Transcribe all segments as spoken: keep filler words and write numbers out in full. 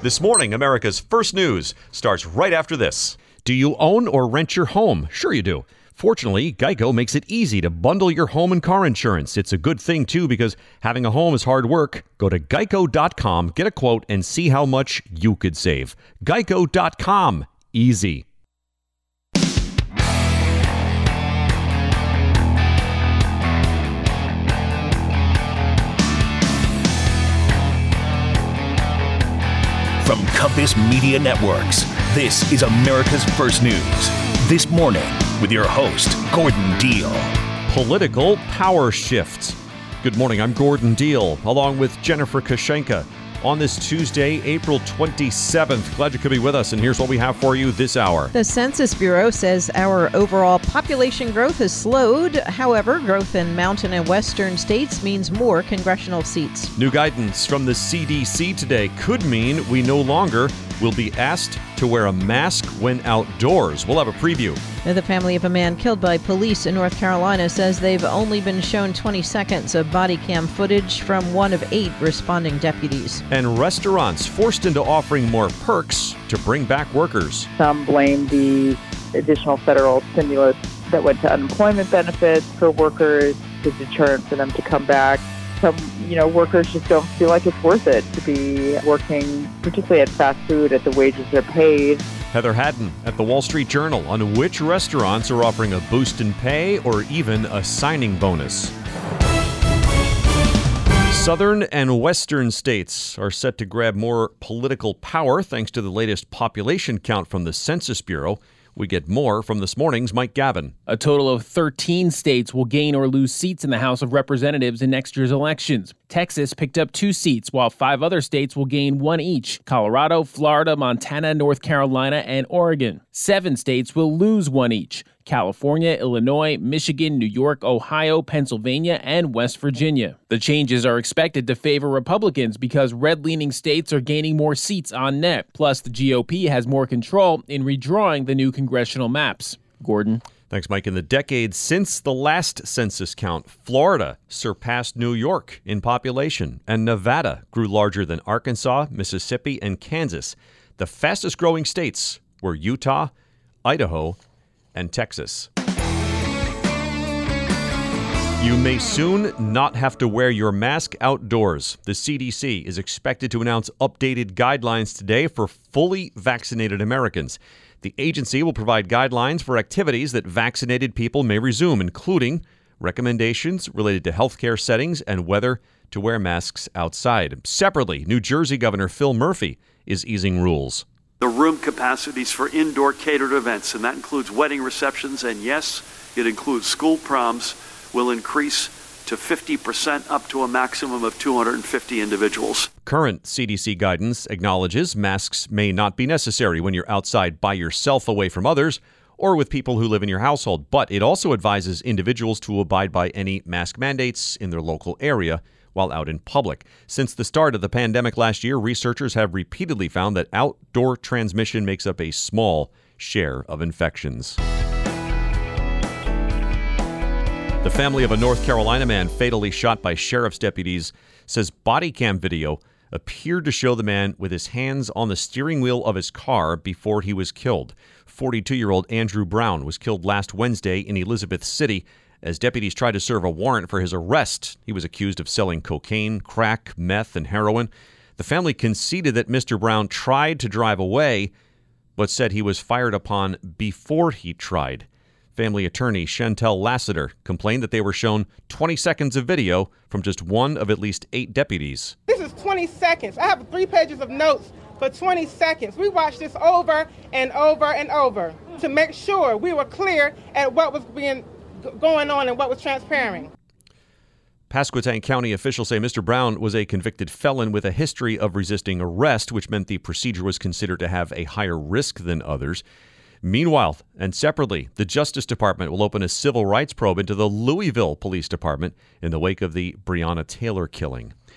This morning, America's First News starts right after this. Do you own or rent your home? Sure you do. Fortunately, Geico makes it easy to bundle your home and car insurance. It's a good thing, too, because having a home is hard work. Go to geico dot com, get a quote, and see how much you could save. geico dot com. Easy. From Compass Media Networks, this is America's First News. This morning, with your host, Gordon Deal. Political power shift. Good morning, I'm Gordon Deal, along with Jennifer Kashenka. On this Tuesday, April twenty-seventh. Glad you could be with us, and here's what we have for you this hour. The Census Bureau says our overall population growth has slowed. However, growth in mountain and western states means more congressional seats. New guidance from the C D C today could mean we no longer will be asked to wear a mask when outdoors. We'll have a preview. The family of a man killed by police in North Carolina says they've only been shown twenty seconds of body cam footage from one of eight responding deputies. And restaurants forced into offering more perks to bring back workers. Some blame the additional federal stimulus that went to unemployment benefits for workers, the deterrent for them to come back. Some, you know, workers just don't feel like it's worth it to be working, particularly at fast food, at the wages they're paid. Heather Haddon at the Wall Street Journal on which restaurants are offering a boost in pay or even a signing bonus. Southern and western states are set to grab more political power thanks to the latest population count from the Census Bureau. We get more from this morning's Mike Gavin. A total of thirteen states will gain or lose seats in the House of Representatives in next year's elections. Texas picked up two seats, while five other states will gain one each: Colorado, Florida, Montana, North Carolina, and Oregon. Seven states will lose one each: California, Illinois, Michigan, New York, Ohio, Pennsylvania, and West Virginia. The changes are expected to favor Republicans because red-leaning states are gaining more seats on net. Plus, the G O P has more control in redrawing the new congressional maps. Gordon. Thanks, Mike. In the decades since the last census count, Florida surpassed New York in population, and Nevada grew larger than Arkansas, Mississippi, and Kansas. The fastest-growing states were Utah, Idaho, and Texas. You may soon not have to wear your mask outdoors. The C D C is expected to announce updated guidelines today for fully vaccinated Americans. The agency will provide guidelines for activities that vaccinated people may resume, including recommendations related to healthcare settings and whether to wear masks outside. Separately, New Jersey Governor Phil Murphy is easing rules. The room capacities for indoor catered events, and that includes wedding receptions, and yes, it includes school proms, will increase to fifty percent up to a maximum of two hundred fifty individuals. Current C D C guidance acknowledges masks may not be necessary when you're outside by yourself away from others or with people who live in your household, but it also advises individuals to abide by any mask mandates in their local area while out in public. Since the start of the pandemic last year, researchers have repeatedly found that outdoor transmission makes up a small share of infections. The family of a North Carolina man fatally shot by sheriff's deputies says body cam video appeared to show the man with his hands on the steering wheel of his car before he was killed. forty-two-year-old Andrew Brown was killed last Wednesday in Elizabeth City as deputies tried to serve a warrant for his arrest. He was accused of selling cocaine, crack, meth, and heroin. The family conceded that Mister Brown tried to drive away, but said he was fired upon before he tried. Family attorney Chantel Lassiter complained that they were shown twenty seconds of video from just one of at least eight deputies. This is twenty seconds. I have three pages of notes for twenty seconds. We watched this over and over and over to make sure we were clear at what was being going on and what was transpiring. Pasquotank County officials say Mister Brown was a convicted felon with a history of resisting arrest, which meant the procedure was considered to have a higher risk than others. Meanwhile, and separately, the Justice Department will open a civil rights probe into the Louisville Police Department in the wake of the Breonna Taylor killing.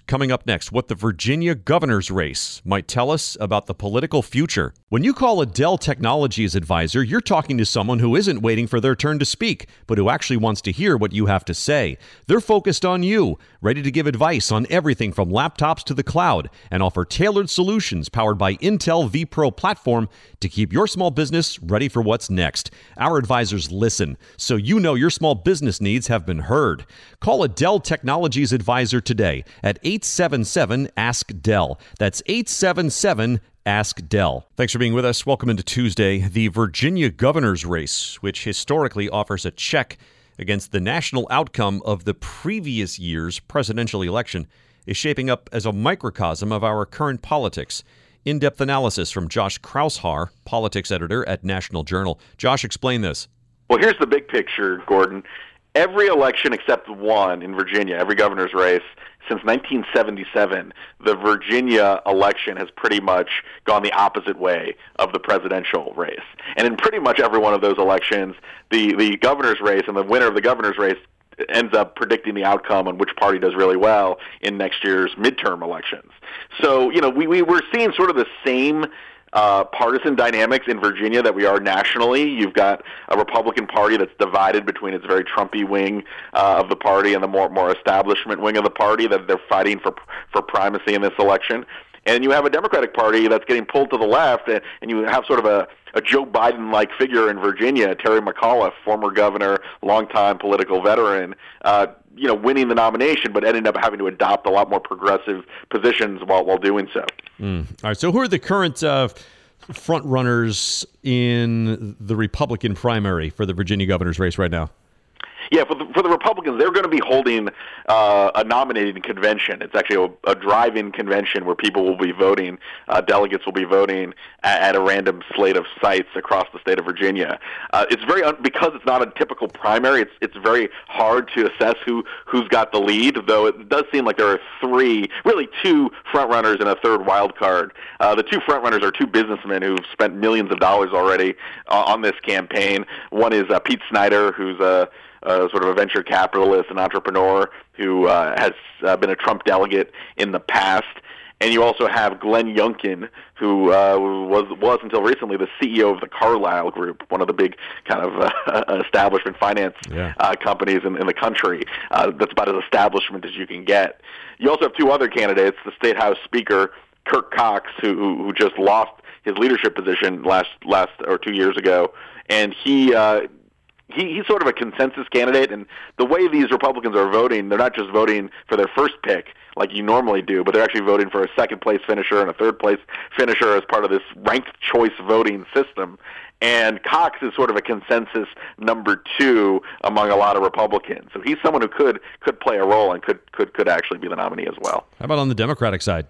Coming up next, what the Virginia governor's race might tell us about the political future. When you call a Dell Technologies advisor, you're talking to someone who isn't waiting for their turn to speak, but who actually wants to hear what you have to say. They're focused on you, ready to give advice on everything from laptops to the cloud, and offer tailored solutions powered by Intel vPro platform to keep your small business ready for what's next. Our advisors listen, so you know your small business needs have been heard. Call a Dell Technologies advisor today at eight seven seven, ask Dell. That's eight seven seven, ask Dell. Thanks for being with us. Welcome into Tuesday. The Virginia governor's race, which historically offers a check against the national outcome of the previous year's presidential election, is shaping up as a microcosm of our current politics. In-depth analysis from Josh Kraushaar, politics editor at National Journal. Josh, explain this. Well, here's the big picture, Gordon. Every election except one in Virginia, every governor's race, since nineteen seventy-seven, the Virginia election has pretty much gone the opposite way of the presidential race. And in pretty much every one of those elections, the, the governor's race and the winner of the governor's race ends up predicting the outcome on which party does really well in next year's midterm elections. So, you know, we, we we're seeing sort of the same Uh, partisan dynamics in Virginia that we are nationally. You've got a Republican Party that's divided between its very Trumpy wing uh, of the party and the more more establishment wing of the party, that they're fighting for for primacy in this election. And you have a Democratic Party that's getting pulled to the left, and, and you have sort of a, a Joe Biden-like figure in Virginia, Terry McAuliffe, former governor, longtime political veteran, uh, you know, winning the nomination, but ending up having to adopt a lot more progressive positions while while doing so. Mm. All right. So, who are the current uh, front runners in the Republican primary for the Virginia governor's race right now? Yeah, for the, for the Republicans, they're going to be holding uh, a nominating convention. It's actually a, a drive-in convention where people will be voting, uh, delegates will be voting at, at a random slate of sites across the state of Virginia. Uh, it's very un- because it's not a typical primary. It's it's very hard to assess who who's got the lead. Though it does seem like there are three, really two frontrunners and a third wild card. Uh, the two frontrunners are two businessmen who've spent millions of dollars already uh, on this campaign. One is uh, Pete Snyder, who's a Uh, sort of a venture capitalist and entrepreneur who uh, has uh, been a Trump delegate in the past. And you also have Glenn Youngkin, who uh, was was until recently the C E O of the Carlyle Group, one of the big kind of uh, establishment finance yeah. uh, companies in, in the country. Uh, that's about as establishment as you can get. You also have two other candidates, the State House Speaker, Kirk Cox, who, who just lost his leadership position last last or two years ago, and he uh, He, he's sort of a consensus candidate, and the way these Republicans are voting, they're not just voting for their first pick like you normally do, but they're actually voting for a second-place finisher and a third-place finisher as part of this ranked choice voting system. And Cox is sort of a consensus number two among a lot of Republicans. So he's someone who could could play a role and could could could actually be the nominee as well. How about on the Democratic side?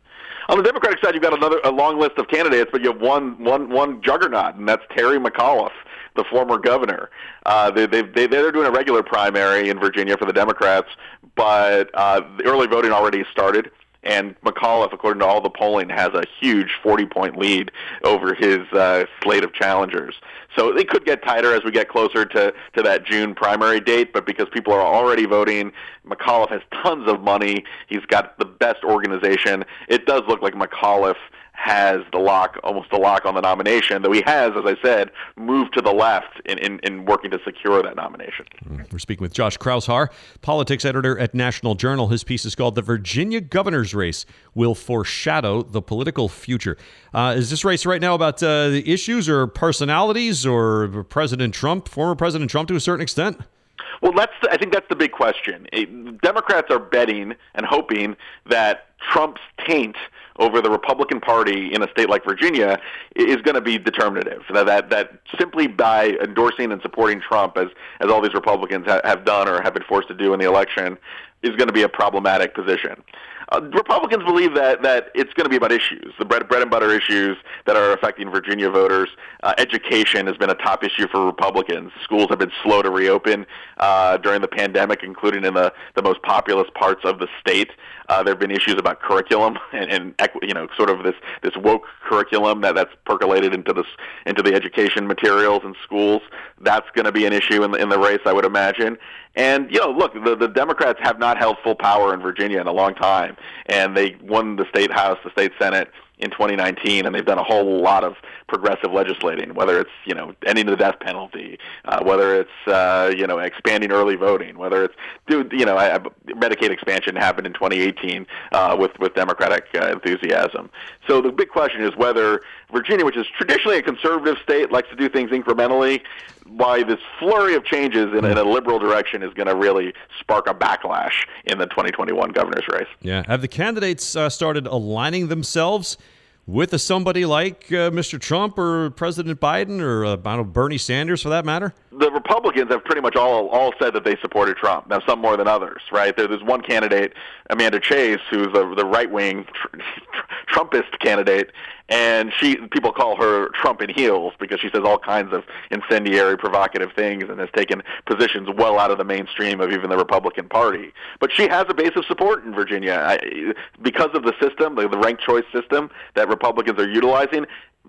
On the Democratic side, you've got another a long list of candidates, but you have one one one juggernaut, and that's Terry McAuliffe, the former governor. Uh, they, they, they, they're doing a regular primary in Virginia for the Democrats, but uh, the early voting already started, and McAuliffe, according to all the polling, has a huge forty-point lead over his uh, slate of challengers. So it could get tighter as we get closer to, to that June primary date, but because people are already voting, McAuliffe has tons of money. He's got the best organization. It does look like McAuliffe has the lock, almost the lock on the nomination, though he has, as I said, moved to the left in, in, in working to secure that nomination. We're speaking with Josh Kraushaar, politics editor at National Journal. His piece is called "The Virginia Governor's Race Will Foreshadow the Political Future." Uh, is this race right now about uh, the issues or personalities or President Trump, former President Trump to a certain extent? Well, that's the, I think that's the big question. Democrats are betting and hoping that Trump's taint over the Republican Party in a state like Virginia is going to be determinative. That, that that simply by endorsing and supporting Trump, as as all these Republicans ha- have done or have been forced to do in the election, is going to be a problematic position. Uh, Republicans believe that that it's going to be about issues, the bread, bread and butter issues that are affecting Virginia voters. Uh, education has been a top issue for Republicans. Schools have been slow to reopen uh, during the pandemic, including in the, the most populous parts of the state. Uh, there have been issues about curriculum and, and you know, sort of this, this woke curriculum that, that's percolated into this into the education materials in schools. That's going to be an issue in the, in the race, I would imagine. And, you know, look, the, the Democrats have not held full power in Virginia in a long time, and they won the state house, the state senate in twenty nineteen, and they've done a whole lot of progressive legislating, whether it's, you know, ending the death penalty, uh, whether it's, uh, you know, expanding early voting, whether it's, dude, you know, I, I, Medicaid expansion happened in twenty eighteen uh, with, with Democratic uh, enthusiasm. So the big question is whether Virginia, which is traditionally a conservative state, likes to do things incrementally, why this flurry of changes in, in a liberal direction is going to really spark a backlash in the twenty twenty-one governor's race. Yeah. Have the candidates uh, started aligning themselves with a somebody like uh, Mister Trump or President Biden or uh, I don't know, Bernie Sanders, for that matter? The Republicans have pretty much all all said that they supported Trump. Now, some more than others, right? There, there's one candidate, Amanda Chase, who's the, the right-wing tr- tr- Trumpist candidate, and she people call her Trump in heels because she says all kinds of incendiary, provocative things and has taken positions well out of the mainstream of even the Republican Party. But she has a base of support in Virginia. I, because of the system, the, the ranked choice system that Republicans are utilizing,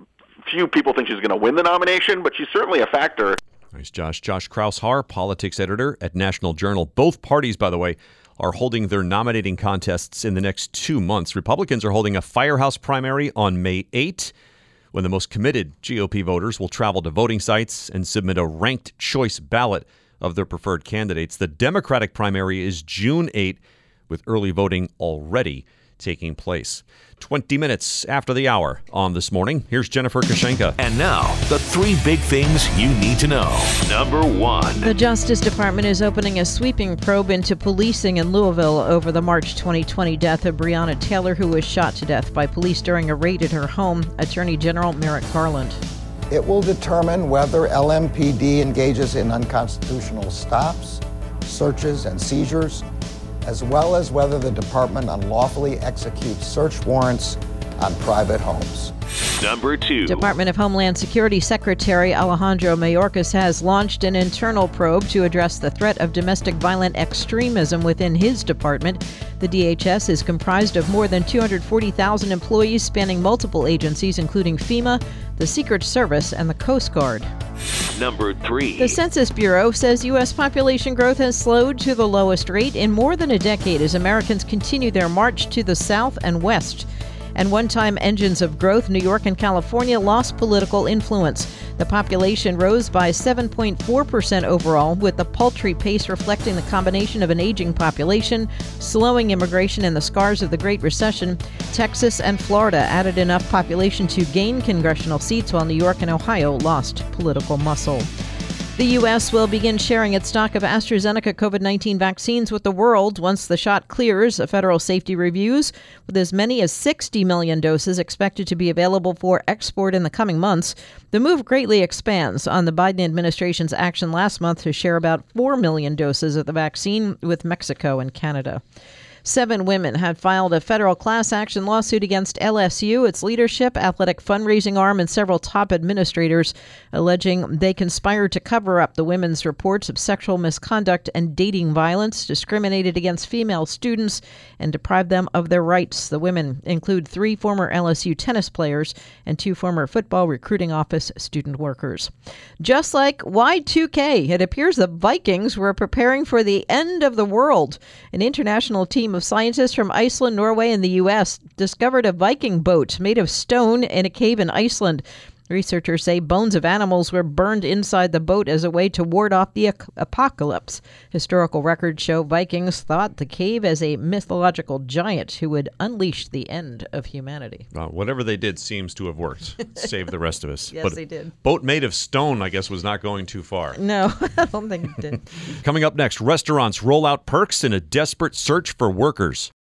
few people think she's going to win the nomination, but she's certainly a factor. Thanks, Josh. Josh Kraus-Haar, politics editor at National Journal. Both parties, by the way, are holding their nominating contests in the next two months. Republicans are holding a firehouse primary on May eighth, when the most committed G O P voters will travel to voting sites and submit a ranked choice ballot of their preferred candidates. The Democratic primary is June eighth, with early voting already taking place. twenty minutes after the hour on This Morning, here's Jennifer Kashenka. And now, the three big things you need to know. Number one. The Justice Department is opening a sweeping probe into policing in Louisville over the March twenty twenty death of Breonna Taylor, who was shot to death by police during a raid at her home. Attorney General Merrick Garland. It will determine whether L M P D engages in unconstitutional stops, searches, and seizures, as well as whether the department unlawfully executes search warrants on private homes. Number two. Department of Homeland Security Secretary Alejandro Mayorkas has launched an internal probe to address the threat of domestic violent extremism within his department. The D H S is comprised of more than two hundred forty thousand employees spanning multiple agencies, including FEMA, the Secret Service, and the Coast Guard. Number three. The Census Bureau says U S population growth has slowed to the lowest rate in more than a decade as Americans continue their march to the south and west. And one-time engines of growth, New York and California, lost political influence. The population rose by seven point four percent overall, with the paltry pace reflecting the combination of an aging population, slowing immigration, and the scars of the Great Recession. Texas and Florida added enough population to gain congressional seats, while New York and Ohio lost political muscle. The U S will begin sharing its stock of AstraZeneca COVID nineteen vaccines with the world once the shot clears federal safety reviews, with as many as sixty million doses expected to be available for export in the coming months. The move greatly expands on the Biden administration's action last month to share about four million doses of the vaccine with Mexico and Canada. Seven women have filed a federal class action lawsuit against L S U, its leadership, athletic fundraising arm, and several top administrators, alleging they conspired to cover up the women's reports of sexual misconduct and dating violence, discriminated against female students, and deprived them of their rights. The women include three former L S U tennis players and two former football recruiting office student workers. Just like Y two K, it appears the Vikings were preparing for the end of the world. An international team of scientists from Iceland, Norway, and the U S discovered a Viking boat made of stone in a cave in Iceland. Researchers say bones of animals were burned inside the boat as a way to ward off the apocalypse. Historical records show Vikings thought the cave as a mythological giant who would unleash the end of humanity. Uh, whatever they did seems to have worked. Saved the rest of us. Yes, but they did. Boat made of stone, I guess, was not going too far. No, I don't think it did. Coming up next, restaurants roll out perks in a desperate search for workers.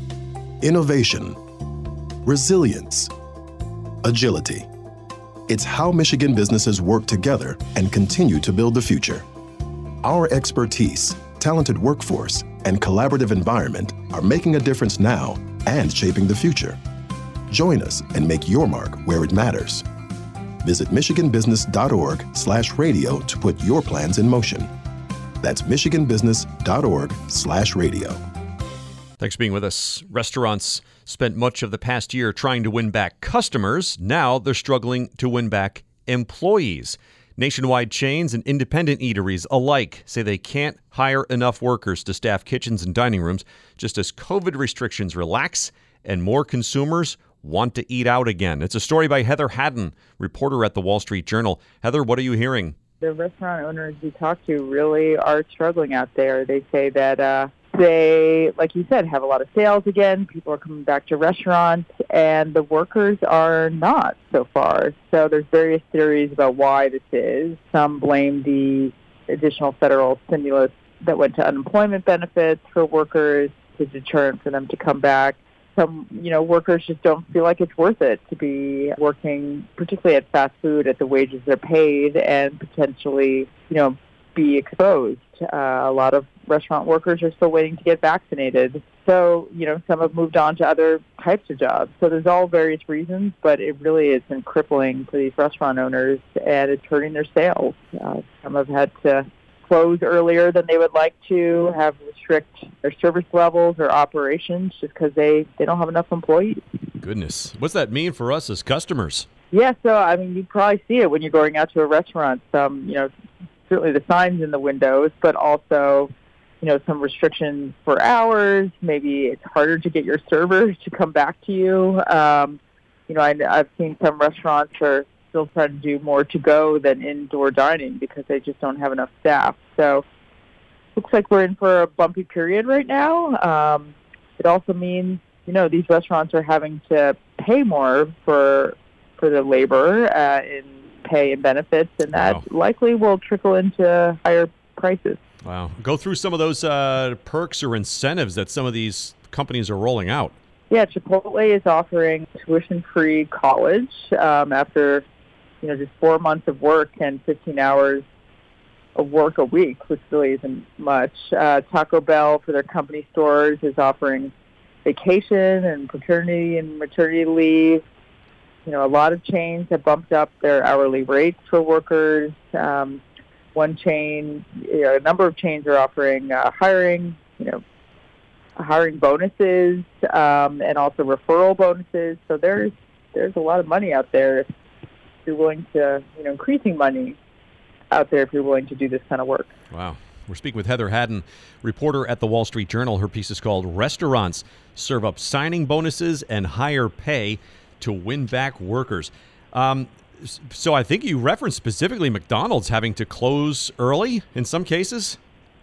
Innovation, resilience, agility. It's how Michigan businesses work together and continue to build the future. Our expertise, talented workforce, and collaborative environment are making a difference now and shaping the future. Join us and make your mark where it matters. Visit michiganbusiness.org slash radio to put your plans in motion. That's michiganbusiness.org slash radio. Thanks for being with us. Restaurants spent much of the past year trying to win back customers. Now they're struggling to win back employees. Nationwide chains and independent eateries alike say they can't hire enough workers to staff kitchens and dining rooms just as COVID restrictions relax and more consumers want to eat out again. It's a story by Heather Haddon, reporter at the Wall Street Journal. Heather, what are you hearing? The restaurant owners we talk to really are struggling out there. They say that uh, they, like you said, have a lot of sales again. People are coming back to restaurants, and the workers are not so far. So there's various theories about why this is. Some blame the additional federal stimulus that went to unemployment benefits for workers as a deterrent for them to come back. Some, you know, workers just don't feel like it's worth it to be working, particularly at fast food, at the wages they're paid, and potentially, you know, be exposed. Uh, a lot of restaurant workers are still waiting to get vaccinated. So, you know, some have moved on to other types of jobs. So there's all various reasons, but it really has been crippling for these restaurant owners, and it's hurting their sales. Uh, some have had to close earlier than they would like to, have restrict their service levels or operations just because they, they don't have enough employees. Goodness. What's that mean for us as customers? Yeah, so, I mean, you probably see it when you're going out to a restaurant. Some, you know, certainly the signs in the windows, but also, you know, some restrictions for hours. Maybe it's harder to get your servers to come back to you. Um, you know, I, I've seen some restaurants are still trying to do more to-go than indoor dining because they just don't have enough staff. So looks like we're in for a bumpy period right now. Um, it also means, you know, these restaurants are having to pay more for for the labor uh, in pay and benefits, and that wow. likely will trickle into higher prices. Wow. Go through some of those uh, perks or incentives that some of these companies are rolling out. Yeah, Chipotle is offering tuition-free college um, after, you know, just four months of work and fifteen hours of work a week, which really isn't much. Uh, Taco Bell, for their company stores, is offering vacation and paternity and maternity leave. You know, a lot of chains have bumped up their hourly rates for workers. Um, one chain, you know, a number of chains are offering uh, hiring, you know, hiring bonuses um, and also referral bonuses. So there's there's a lot of money out there if you're willing to, you know, increasing money out there if you're willing to do this kind of work. Wow. We're speaking with Heather Haddon, reporter at the Wall Street Journal. Her piece is called Restaurants Serve Up Signing Bonuses and Higher Pay to Win Back Workers. Um, so I think you referenced specifically McDonald's having to close early in some cases?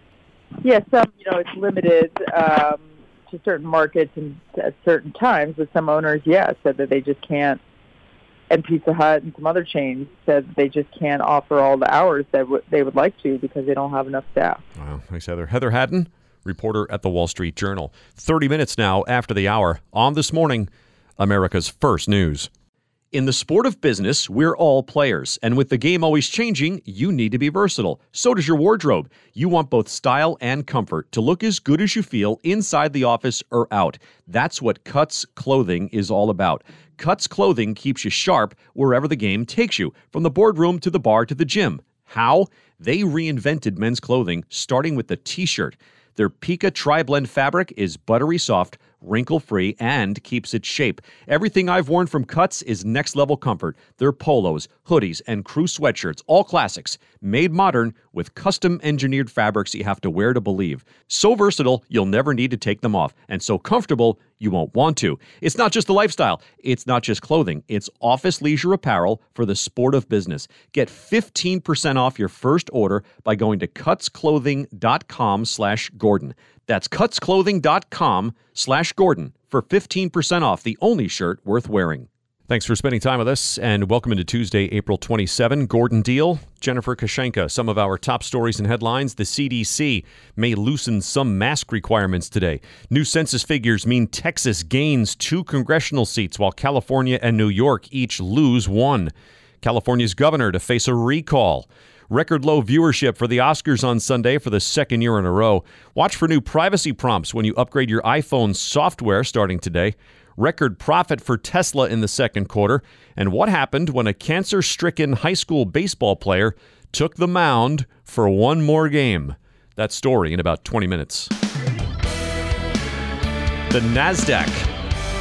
Yes, yeah, some, you know, it's limited um, to certain markets and at certain times. With some owners, yes, yeah, said that they just can't, and Pizza Hut and some other chains said they just can't offer all the hours that w- they would like to because they don't have enough staff. Wow, thanks, Heather. Heather Haddon, reporter at the Wall Street Journal. thirty minutes now after the hour on This Morning, America's First News. In the sport of business, we're all players, and with the game always changing, you need to be versatile. So does your wardrobe. You want both style and comfort to look as good as you feel inside the office or out. That's what Cuts Clothing is all about. Cuts Clothing keeps you sharp wherever the game takes you, from the boardroom to the bar to the gym. How? They reinvented men's clothing, starting with the T-shirt. Their Pika Tri-Blend fabric is buttery soft, wrinkle-free, and keeps its shape. Everything I've worn from Cuts is next-level comfort. Their polos, hoodies, and crew sweatshirts, all classics, made modern with custom-engineered fabrics you have to wear to believe. So versatile, you'll never need to take them off, and so comfortable, you won't want to. It's not just a lifestyle. It's not just clothing. It's office leisure apparel for the sport of business. Get fifteen percent off your first order by going to cutsclothing.com slash Gordon. That's cutsclothing.com slash Gordon for fifteen percent off the only shirt worth wearing. Thanks for spending time with us, and welcome into Tuesday, April twenty-seventh. Gordon Deal, Jennifer Kashenka. Some of our top stories and headlines. The C D C may loosen some mask requirements today. New census figures mean Texas gains two congressional seats, while California and New York each lose one. California's governor to face a recall. Record low viewership for the Oscars on Sunday for the second year in a row. Watch for new privacy prompts when you upgrade your iPhone software starting today. Record profit for Tesla in the second quarter. And what happened when a cancer-stricken high school baseball player took the mound for one more game. That story in about twenty minutes. The NASDAQ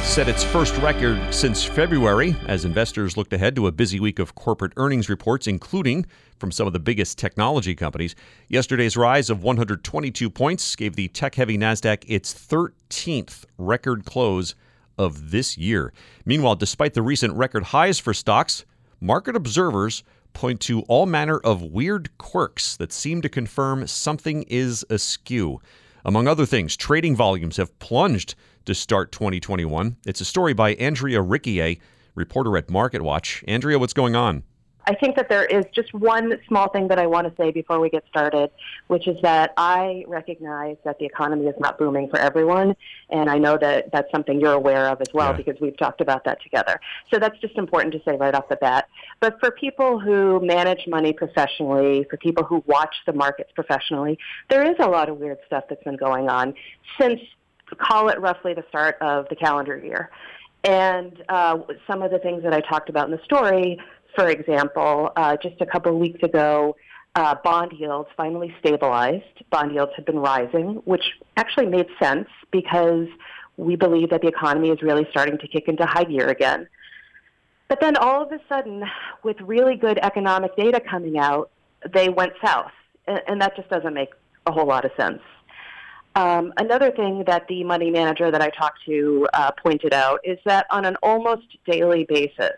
set its first record since February as investors looked ahead to a busy week of corporate earnings reports, including from some of the biggest technology companies. Yesterday's rise of one hundred twenty-two points gave the tech-heavy NASDAQ its thirteenth record close of this year. Meanwhile, despite the recent record highs for stocks, market observers point to all manner of weird quirks that seem to confirm something is askew. Among other things, trading volumes have plunged to start twenty twenty-one. It's a story by Andrea Riccier, reporter at MarketWatch. Andrea, what's going on? I think that there is just one small thing that I want to say before we get started, which is that I recognize that the economy is not booming for everyone, and I know that that's something you're aware of as well yeah. because we've talked about that together. So that's just important to say right off the bat. But for people who manage money professionally, for people who watch the markets professionally, there is a lot of weird stuff that's been going on since, call it roughly the start of the calendar year. And uh, some of the things that I talked about in the story, for example, uh, just a couple of weeks ago, uh, bond yields finally stabilized. Bond yields had been rising, which actually made sense because we believe that the economy is really starting to kick into high gear again. But then all of a sudden, with really good economic data coming out, they went south, and, and that just doesn't make a whole lot of sense. Um, another thing that the money manager that I talked to uh, pointed out is that on an almost daily basis,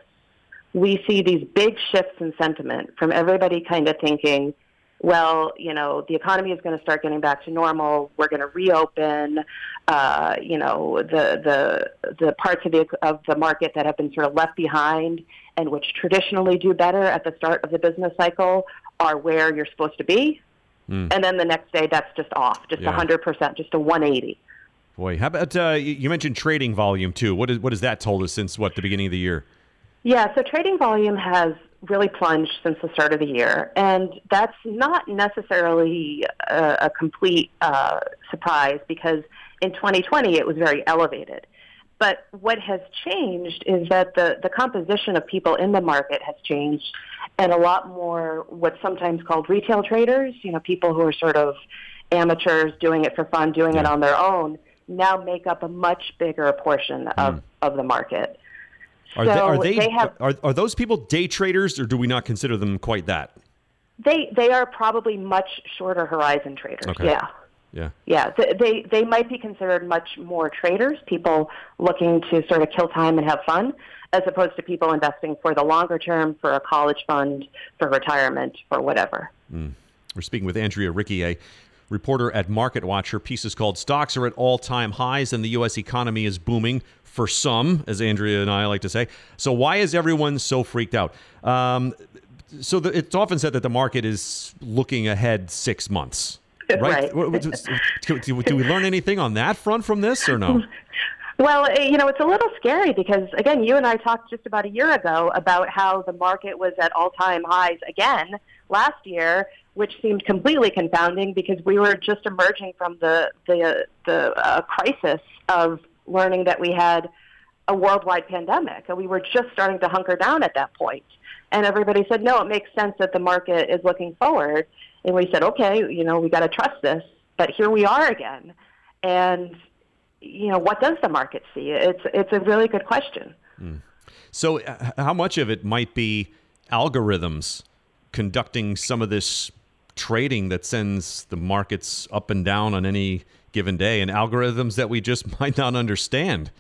we see these big shifts in sentiment from everybody kind of thinking, well, you know, the economy is going to start getting back to normal. We're going to reopen. Uh, you know, the the the parts of the of the market that have been sort of left behind and which traditionally do better at the start of the business cycle are where you're supposed to be. Mm. And then the next day, that's just off, just yeah. one hundred percent, just a one eighty. Boy, how about uh, you mentioned trading volume too? What is what has that told us since what the beginning of the year? Yeah, so trading volume has really plunged since the start of the year, and that's not necessarily a, a complete uh, surprise because in twenty twenty it was very elevated. But what has changed is that the, the composition of people in the market has changed, and a lot more what's sometimes called retail traders, you know, people who are sort of amateurs doing it for fun, doing yeah. it on their own, now make up a much bigger portion of, mm. of the market. Are so they, are, they, they have, are are those people day traders, or do we not consider them quite that? They they are probably much shorter horizon traders. Okay. Yeah, yeah, yeah. They they might be considered much more traders, people looking to sort of kill time and have fun, as opposed to people investing for the longer term, for a college fund, for retirement, for whatever. Mm. We're speaking with Andrea Riccier, reporter at MarketWatch. Her piece is called "Stocks Are at All-Time Highs and the U S Economy is Booming." For some, as Andrea and I like to say. So why is everyone so freaked out? Um, so the, it's often said that the market is looking ahead six months, right? right. do, do, do we learn anything on that front from this or no? Well, you know, it's a little scary because, again, you and I talked just about a year ago about how the market was at all-time highs again last year, which seemed completely confounding because we were just emerging from the, the, the uh, crisis of learning that we had a worldwide pandemic, and we were just starting to hunker down at that point. And everybody said, no, it makes sense that the market is looking forward. And we said, okay, you know, we got to trust this. But here we are again. And, you know, what does the market see? It's it's a really good question. Mm. So uh, how much of it might be algorithms conducting some of this trading that sends the markets up and down on any given day, and algorithms that we just might not understand?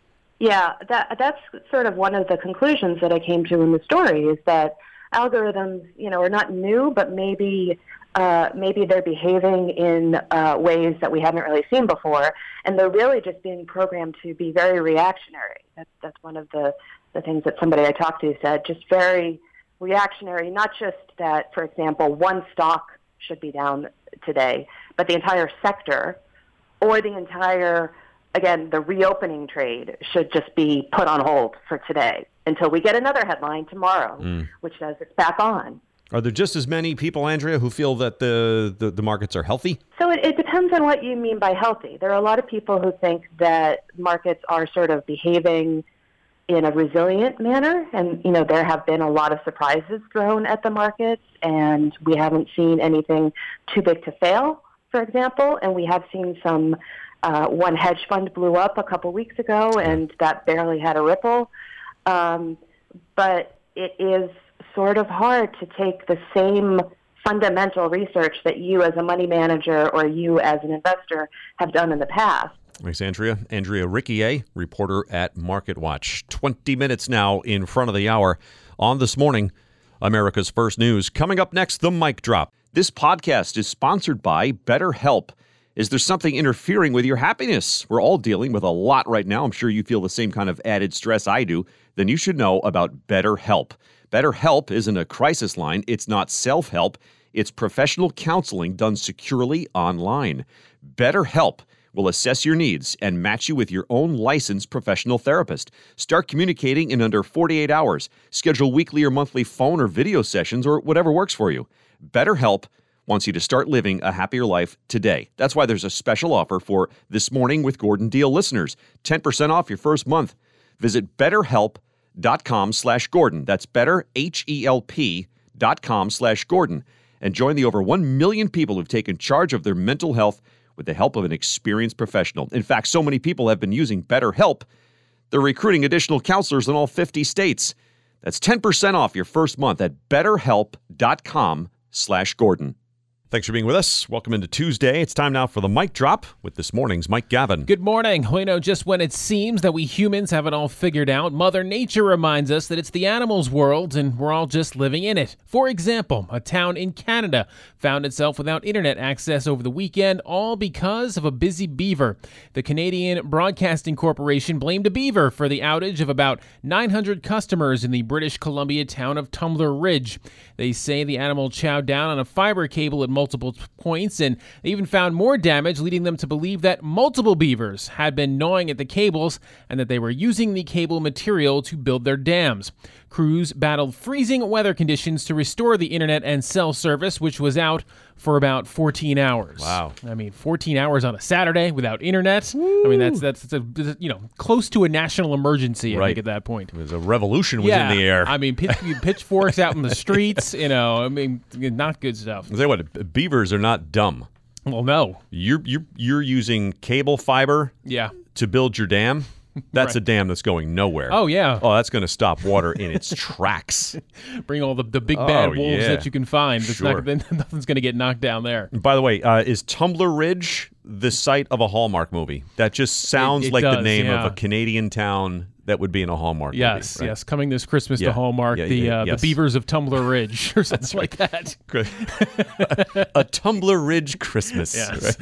Yeah, that that's sort of one of the conclusions that I came to in the story is that algorithms, you know, are not new, but maybe uh, maybe they're behaving in uh, ways that we haven't really seen before, and they're really just being programmed to be very reactionary. That's that's one of the, the things that somebody I talked to said, just very reactionary, not just that, for example, one stock should be down today, but the entire sector or the entire, again, the reopening trade should just be put on hold for today until we get another headline tomorrow, mm. which says it's back on. Are there just as many people, Andrea, who feel that the, the, the markets are healthy? So it, it depends on what you mean by healthy. There are a lot of people who think that markets are sort of behaving in a resilient manner, and, you know, there have been a lot of surprises thrown at the markets, and we haven't seen anything too big to fail, for example, and we have seen some Uh, one hedge fund blew up a couple weeks ago, and that barely had a ripple. Um, but it is sort of hard to take the same fundamental research that you as a money manager or you as an investor have done in the past. Thanks, Andrea. Andrea Riccier, reporter at MarketWatch. twenty minutes now in front of the hour on This Morning, America's First News. Coming up next, the mic drop. This podcast is sponsored by BetterHelp. Is there something interfering with your happiness? We're all dealing with a lot right now. I'm sure you feel the same kind of added stress I do. Then you should know about BetterHelp. BetterHelp isn't a crisis line. It's not self-help. It's professional counseling done securely online. BetterHelp will assess your needs and match you with your own licensed professional therapist. Start communicating in under forty-eight hours. Schedule weekly or monthly phone or video sessions or whatever works for you. BetterHelp wants you to start living a happier life today. That's why there's a special offer for This Morning with Gordon Deal listeners. ten percent off your first month. Visit betterhelp.com slash Gordon. That's better, H E L P dot com slash Gordon. And join the over one million people who've taken charge of their mental health with the help of an experienced professional. In fact, so many people have been using BetterHelp, they're recruiting additional counselors in all fifty states. That's ten percent off your first month at betterhelp.com slash Gordon. Thanks for being with us. Welcome into Tuesday. It's time now for the mic drop with this morning's Mike Gavin. Good morning. We know just when it seems that we humans have it all figured out, Mother Nature reminds us that it's the animals' world and we're all just living in it. For example, a town in Canada found itself without internet access over the weekend, all because of a busy beaver. The Canadian Broadcasting Corporation blamed a beaver for the outage of about nine hundred customers in the British Columbia town of Tumbler Ridge. They say the animal chowed down on a fiber cable at multiple points, and they even found more damage, leading them to believe that multiple beavers had been gnawing at the cables and that they were using the cable material to build their dams. Crews battled freezing weather conditions to restore the internet and cell service, which was out for about fourteen hours. Wow. I mean, fourteen hours on a Saturday without internet. Woo. I mean, that's that's, that's a, you know, close to a national emergency, I right. think, at that point. There's a revolution was yeah. in the air. I mean, pitch, pitchforks out in the streets, you know, I mean, not good stuff. I'll tell you what, beavers are not dumb. Well, no. You're, you're, you're using cable fiber yeah. to build your dam. That's right. a dam that's going nowhere. Oh, yeah. Oh, that's going to stop water in its tracks. Bring all the, the big bad oh, wolves yeah. that you can find. It's sure. not, nothing's going to get knocked down there. And by the way, uh, is Tumbler Ridge the site of a Hallmark movie? That just sounds it, it like does, the name yeah. of a Canadian town that would be in a Hallmark yes, movie. Right? Yes, coming this Christmas yeah. to Hallmark, yeah, the yeah, uh, yes. the Beavers of Tumbler Ridge or something like that. A Tumbler Ridge Christmas. Yes.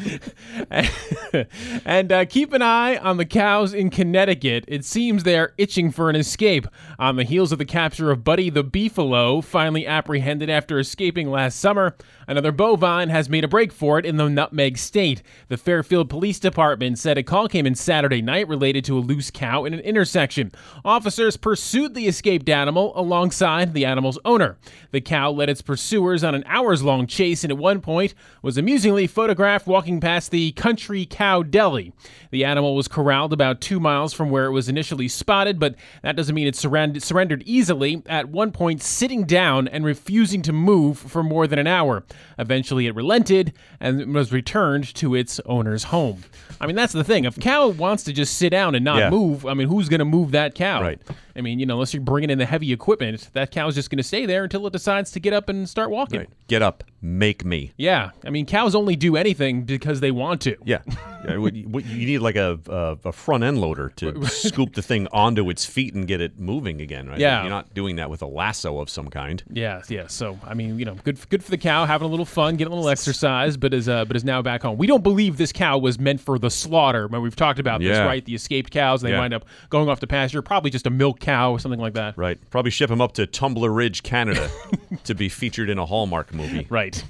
Right? And uh, keep an eye on the cows in Connecticut. It seems they're itching for an escape. On the heels of the capture of Buddy the Beefalo, finally apprehended after escaping last summer, another bovine has made a break for it in the Nutmeg State. The Fairfield Police Department said a call came in Saturday night related to a loose cow in an intersection. Officers pursued the escaped animal alongside the animal's owner. The cow led its pursuers on an hours-long chase and at one point was amusingly photographed walking past the Country Cow Deli. The animal was corralled about two miles from where it was initially spotted, but that doesn't mean it surrendered, surrendered easily, at one point sitting down and refusing to move for more than an hour. Eventually it relented and was returned to its owner's home. I mean, that's the thing. If a cow wants to just sit down and not yeah. move, I mean, who's going to move that cow? Right. I mean, you know, unless you're bringing in the heavy equipment, that cow's just going to stay there until it decides to get up and start walking. Right. Get up. Make me. Yeah. I mean, cows only do anything because they want to. Yeah. yeah what, what, you need like a, a, a front end loader to scoop the thing onto its feet and get it moving again, right? Yeah. You're not doing that with a lasso of some kind. Yeah, yeah. So, I mean, you know, good good for the cow, having a little fun, getting a little exercise, but is uh, but is now back home. We don't believe this cow was meant for the slaughter. When we've talked about this, yeah. right? The escaped cows, they yeah. wind up going off to pasture. Probably just a milk cow or something like that. Right. Probably ship him up to Tumbler Ridge, Canada to be featured in a Hallmark movie. Right.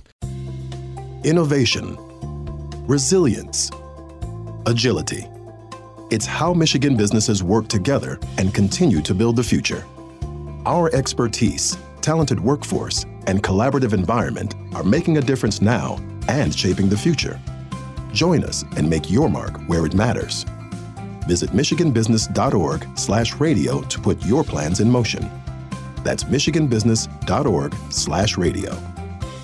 Innovation, resilience, agility. It's how Michigan businesses work together and continue to build the future. Our expertise, talented workforce, and collaborative environment are making a difference now and shaping the future. Join us and make your mark where it matters. Visit michiganbusiness.org slash radio to put your plans in motion. That's michiganbusiness.org slash radio.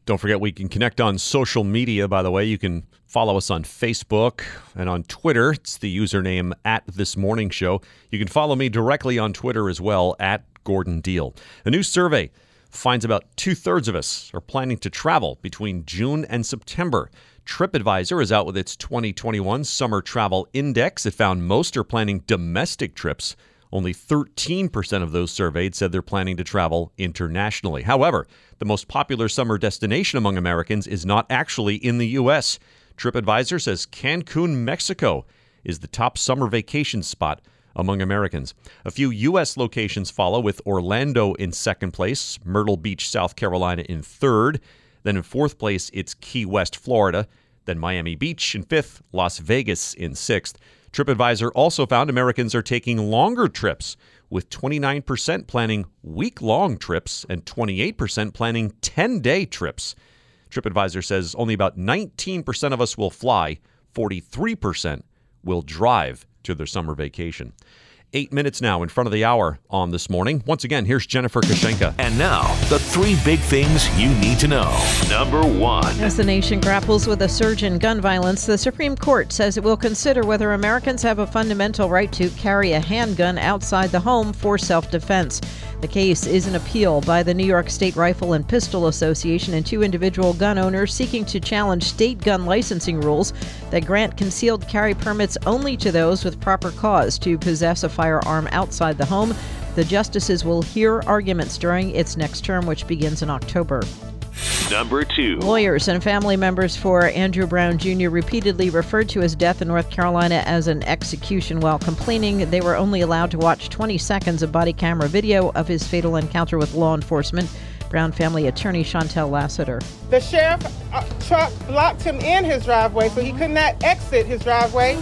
Don't forget, we can connect on social media, by the way. You can follow us on Facebook and on Twitter. It's the username at This Morning Show. You can follow me directly on Twitter as well, at Gordon Deal. A new survey finds about two-thirds of us are planning to travel between June and September. TripAdvisor is out with its twenty twenty-one Summer Travel Index. It found most are planning domestic trips. Only thirteen percent of those surveyed said they're planning to travel internationally. However, the most popular summer destination among Americans is not actually in the U S. TripAdvisor says Cancun, Mexico is the top summer vacation spot among Americans. A few U S locations follow, with Orlando in second place, Myrtle Beach, South Carolina in third. Then in fourth place, it's Key West, Florida. Then Miami Beach in fifth, Las Vegas in sixth. TripAdvisor also found Americans are taking longer trips, with twenty-nine percent planning week-long trips and twenty-eight percent planning ten-day trips. TripAdvisor says only about nineteen percent of us will fly, forty-three percent will drive to their summer vacation. Eight minutes now in front of the hour on This Morning. Once again, here's Jennifer Kushenka. And now, the three big things you need to know. Number one. As the nation grapples with a surge in gun violence, the Supreme Court says it will consider whether Americans have a fundamental right to carry a handgun outside the home for self-defense. The case is an appeal by the New York State Rifle and Pistol Association and two individual gun owners seeking to challenge state gun licensing rules that grant concealed carry permits only to those with proper cause to possess a firearm outside the home. The justices will hear arguments during its next term, which begins in October. Number two. Lawyers and family members for Andrew Brown Junior repeatedly referred to his death in North Carolina as an execution while complaining they were only allowed to watch twenty seconds of body camera video of his fatal encounter with law enforcement. Brown family attorney Chantel Lassiter. The sheriff uh, truck blocked him in his driveway, so he could not exit his driveway.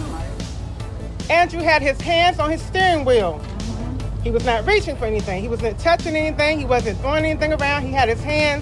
Andrew had his hands on his steering wheel. He was not reaching for anything. He wasn't touching anything. He wasn't throwing anything around. He had his hands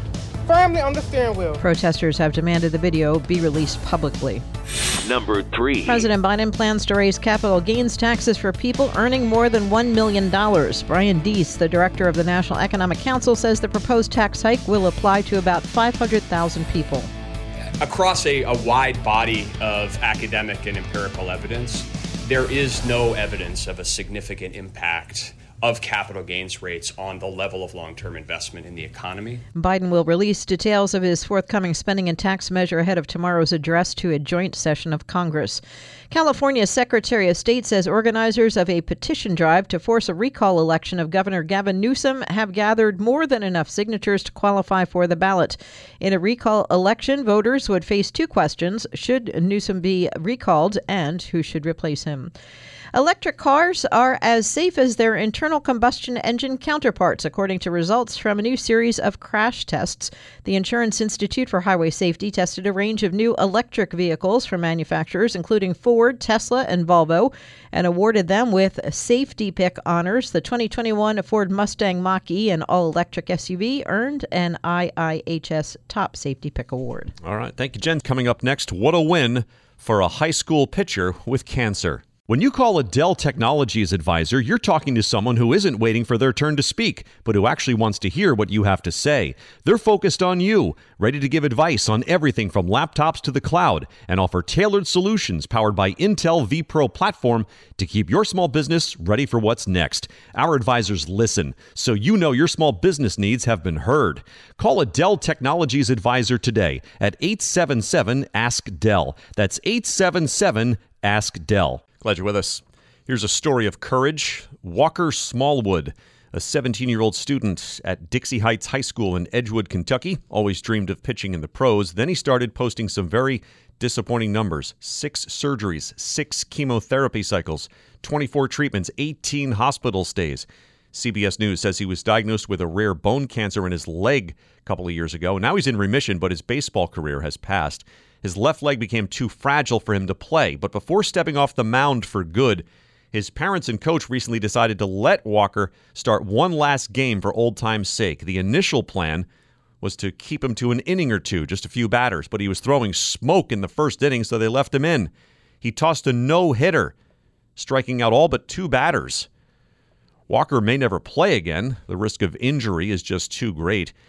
firmly on the steering wheel. Protesters have demanded the video be released publicly. Number three. President Biden plans to raise capital gains taxes for people earning more than one million dollars. Brian Deese, the director of the National Economic Council, says the proposed tax hike will apply to about five hundred thousand people. Across a, a wide body of academic and empirical evidence, there is no evidence of a significant impact of capital gains rates on the level of long-term investment in the economy. Biden will release details of his forthcoming spending and tax measure ahead of tomorrow's address to a joint session of Congress. California's Secretary of State says organizers of a petition drive to force a recall election of Governor Gavin Newsom have gathered more than enough signatures to qualify for the ballot. In a recall election, voters would face two questions: should Newsom be recalled, and who should replace him? Electric cars are as safe as their internal combustion engine counterparts, according to results from a new series of crash tests. The Insurance Institute for Highway Safety tested a range of new electric vehicles from manufacturers, including Ford, Tesla, and Volvo, and awarded them with safety pick honors. The twenty twenty-one Ford Mustang Mach-E, an all-electric S U V, earned an I I H S Top Safety Pick Award. All right. Thank you, Jen. Coming up next, what a win for a high school pitcher with cancer. When you call a Dell Technologies advisor, you're talking to someone who isn't waiting for their turn to speak, but who actually wants to hear what you have to say. They're focused on you, ready to give advice on everything from laptops to the cloud, and offer tailored solutions powered by Intel vPro platform to keep your small business ready for what's next. Our advisors listen, so you know your small business needs have been heard. Call a Dell Technologies advisor today at eight seven seven, ask Dell. That's eight seven seven, ask Dell. Glad you're with us. Here's a story of courage. Walker Smallwood, a seventeen-year-old student at Dixie Heights High School in Edgewood, Kentucky, always dreamed of pitching in the pros. Then he started posting some very disappointing numbers. Six surgeries, six chemotherapy cycles, twenty-four treatments, eighteen hospital stays. C B S News says he was diagnosed with a rare bone cancer in his leg a couple of years ago. Now he's in remission, but his baseball career has passed. His left leg became too fragile for him to play, but before stepping off the mound for good, his parents and coach recently decided to let Walker start one last game for old time's sake. The initial plan was to keep him to an inning or two, just a few batters, but he was throwing smoke in the first inning, so they left him in. He tossed a no-hitter, striking out all but two batters. Walker may never play again. The risk of injury is just too great.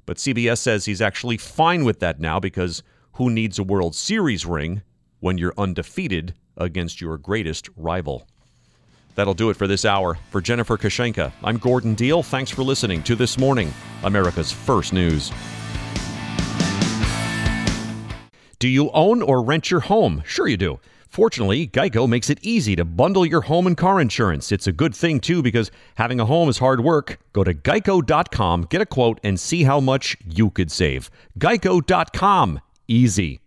But C B S says he's actually fine with that now because who needs a World Series ring when you're undefeated against your greatest rival? That'll do it for this hour. For Jennifer Kashenka, I'm Gordon Deal. Thanks for listening to This Morning, America's First News. Do you own or rent your home? Sure you do. Fortunately, Geico makes it easy to bundle your home and car insurance. It's a good thing, too, because having a home is hard work. Go to geico dot com, get a quote, and see how much you could save. geico dot com. Easy.